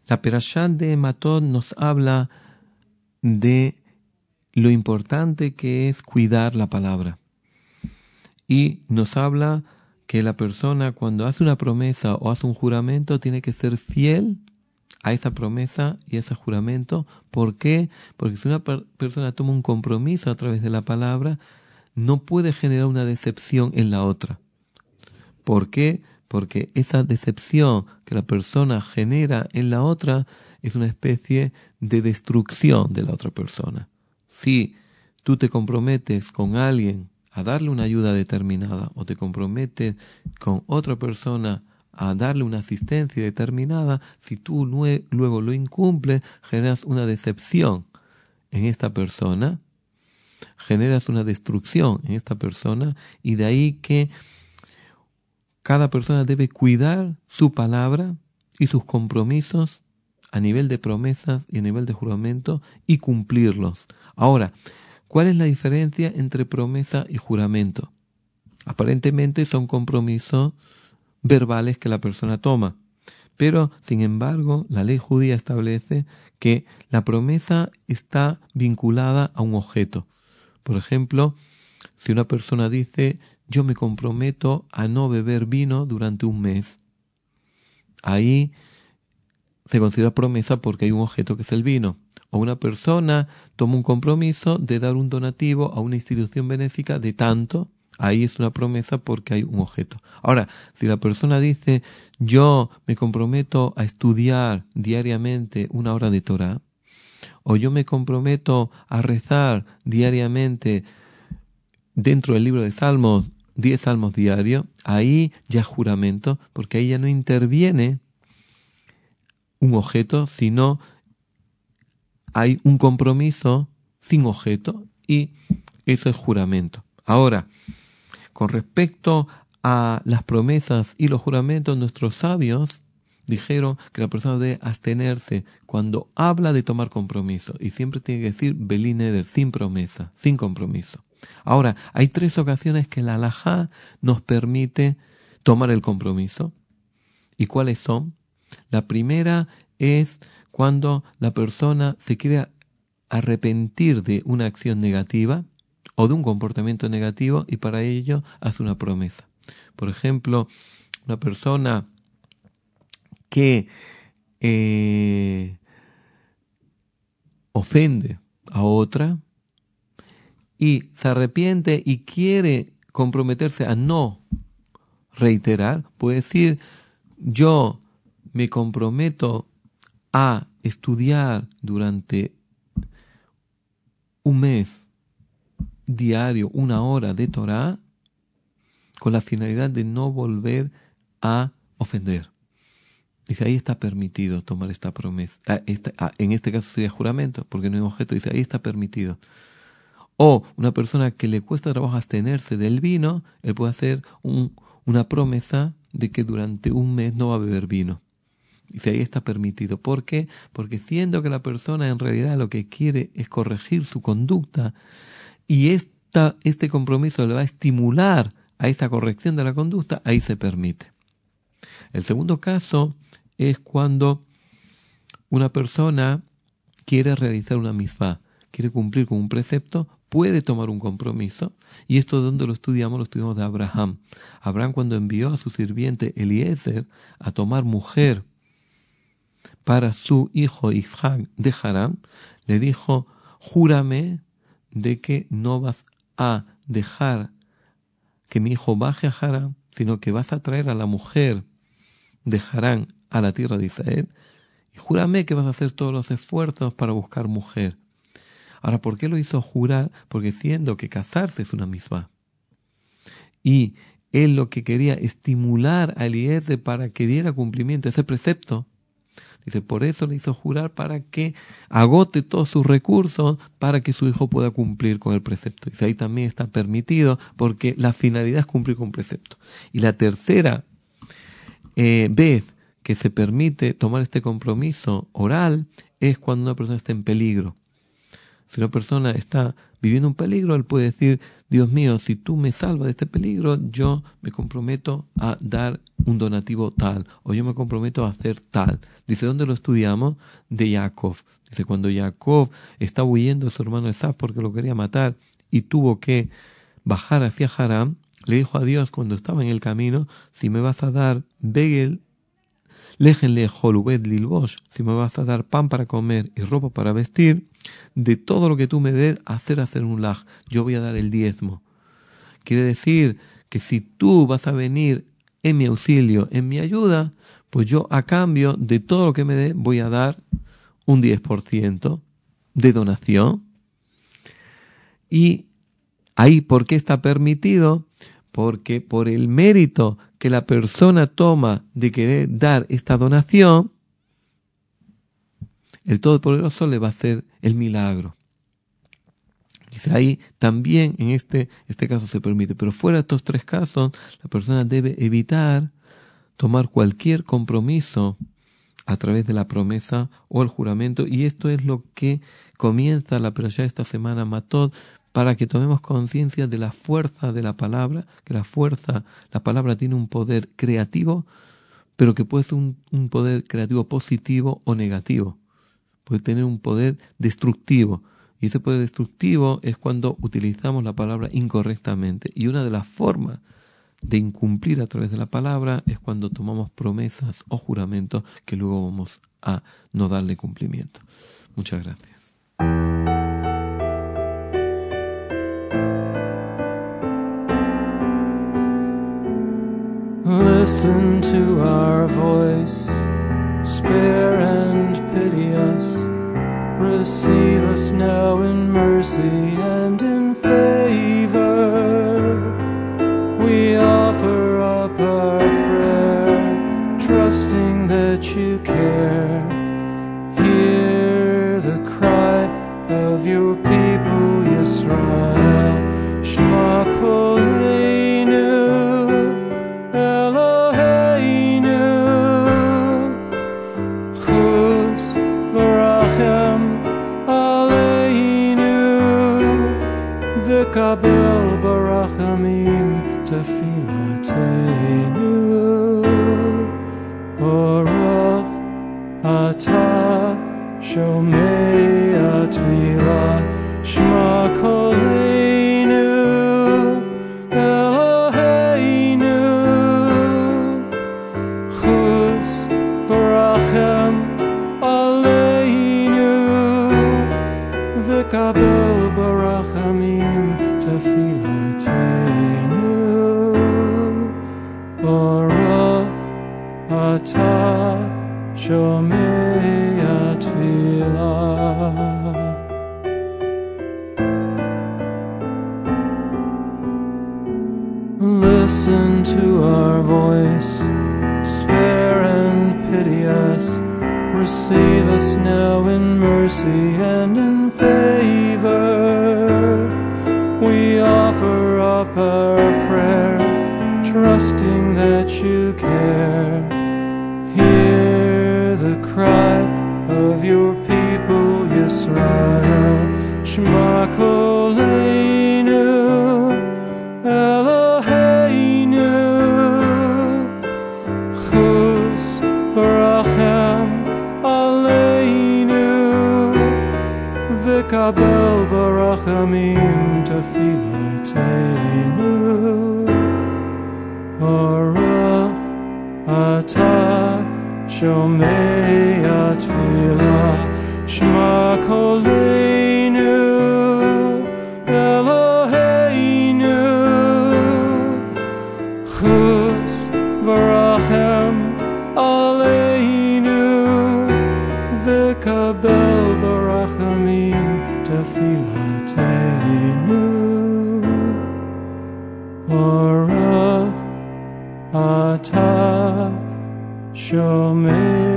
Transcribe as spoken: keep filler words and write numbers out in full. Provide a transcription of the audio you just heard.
La Perashá de Matot nos habla de lo importante que es cuidar la palabra. Y nos habla que la persona cuando hace una promesa o hace un juramento tiene que ser fiel a esa promesa y a ese juramento. ¿Por qué? Porque si una per- persona toma un compromiso a través de la palabra, no puede generar una decepción en la otra. ¿Por qué? Porque esa decepción que la persona genera en la otra es una especie de destrucción de la otra persona. Si tú te comprometes con alguien a darle una ayuda determinada o te comprometes con otra persona a darle una asistencia determinada, si tú nue- luego lo incumples, generas una decepción en esta persona, generas una destrucción en esta persona, y de ahí que cada persona debe cuidar su palabra y sus compromisos a nivel de promesas y a nivel de juramento y cumplirlos. Ahora, ¿cuál es la diferencia entre promesa y juramento? Aparentemente son compromisos verbales que la persona toma, pero sin embargo la ley judía establece que la promesa está vinculada a un objeto. Por ejemplo, si una persona dice: yo me comprometo a no beber vino durante un mes, ahí se considera promesa porque hay un objeto que es el vino. O una persona toma un compromiso de dar un donativo a una institución benéfica de tanto, ahí es una promesa porque hay un objeto. Ahora, si la persona dice: yo me comprometo a estudiar diariamente una hora de Torah, o yo me comprometo a rezar diariamente dentro del libro de Salmos, diez salmos diarios, ahí ya es juramento, porque ahí ya no interviene un objeto, sino hay un compromiso sin objeto, y eso es juramento. Ahora, con respecto a las promesas y los juramentos, nuestros sabios dijeron que la persona debe abstenerse cuando habla de tomar compromiso, y siempre tiene que decir Belí neder, sin promesa, sin compromiso. Ahora, hay tres ocasiones que la halajá nos permite tomar el compromiso. ¿Y cuáles son? La primera es cuando la persona se quiere arrepentir de una acción negativa o de un comportamiento negativo, y para ello hace una promesa. Por ejemplo, una persona que eh, ofende a otra y se arrepiente y quiere comprometerse a no reiterar, puede decir: yo me comprometo a estudiar durante un mes diario una hora de Torah con la finalidad de no volver a ofender. Dice, ahí está permitido tomar esta promesa. Ah, esta, ah, en este caso sería juramento, porque no hay objeto. Dice, ahí está permitido. O una persona que le cuesta trabajo abstenerse del vino, él puede hacer un, una promesa de que durante un mes no va a beber vino. Dice, ahí está permitido. ¿Por qué? Porque siendo que la persona en realidad lo que quiere es corregir su conducta, y esta, este compromiso le va a estimular a esa corrección de la conducta, ahí se permite. El segundo caso es cuando una persona quiere realizar una misvá, quiere cumplir con un precepto, puede tomar un compromiso. ¿Y esto de dónde lo estudiamos? Lo estudiamos de Abraham. Abraham, cuando envió a su sirviente Eliezer a tomar mujer para su hijo Isaac de Harán, le dijo: júrame de que no vas a dejar que mi hijo baje a Harán, sino que vas a traer a la mujer de Harán a la tierra de Israel, y júrame que vas a hacer todos los esfuerzos para buscar mujer. Ahora, ¿por qué lo hizo jurar? Porque siendo que casarse es una misvá, y él lo que quería estimular a Eliezer para que diera cumplimiento a ese precepto, dice, por eso le hizo jurar, para que agote todos sus recursos para que su hijo pueda cumplir con el precepto. Dice, ahí también está permitido, porque la finalidad es cumplir con un precepto. Y la tercera eh, vez que se permite tomar este compromiso oral es cuando una persona está en peligro. Si una persona está viviendo un peligro, él puede decir, Dios mío, si tú me salvas de este peligro, yo me comprometo a dar un donativo tal, o yo me comprometo a hacer tal. Dice, ¿dónde lo estudiamos? De Jacob. Dice, cuando Jacob estaba huyendo de su hermano Esaf porque lo quería matar y tuvo que bajar hacia Harán, le dijo a Dios cuando estaba en el camino, si me vas a dar Begel, Léjenle Holubed Lilbosh, si me vas a dar pan para comer y ropa para vestir, de todo lo que tú me des, hacer hacer un laj, yo voy a dar el diezmo. Quiere decir que si tú vas a venir en mi auxilio, en mi ayuda, pues yo a cambio de todo lo que me des voy a dar un diez por ciento de donación. Y ahí, ¿por qué está permitido? Porque por el mérito que la persona toma de querer dar esta donación, el Todopoderoso le va a hacer el milagro. Dice ahí, también en este, este caso se permite, pero fuera de estos tres casos, la persona debe evitar tomar cualquier compromiso a través de la promesa o el juramento, y esto es lo que comienza la perashá esta semana, Matot, para que tomemos conciencia de la fuerza de la palabra, que la fuerza, la palabra tiene un poder creativo, pero que puede ser un, un poder creativo positivo o negativo. Puede tener un poder destructivo. Y ese poder destructivo es cuando utilizamos la palabra incorrectamente. Y una de las formas de incumplir a través de la palabra es cuando tomamos promesas o juramentos que luego vamos a no darle cumplimiento. Muchas gracias. Listen to our voice, spare and pity us, receive us now in mercy and in favor. We offer up our prayer, trusting that you care. Hear the cry of your people, Yisrael. Shema Koleinu, Kabel barachamim tefilatenu, Baruch atah shomei atfilah, Shema koleinu Eloheinu, chus barachem aleinu, v'kabel barachamim Tefilatenu, Baruch atah shomei atfilah. Listen to our voice, spare and pity us, receive us now in mercy and in favor. We offer up our prayer, trusting that you care. Hear the cry of your people, Yisrael. Shema Koleinu, Eloheinu, chus barachem aleinu, v'kabel barachamim Tefilatenu, Baruch atah shomei atfilah, Shema koleinu Eloheinu, chus v'rachem aleinu, v'kabel barachamim Tefilatenu, Baruch atah shomei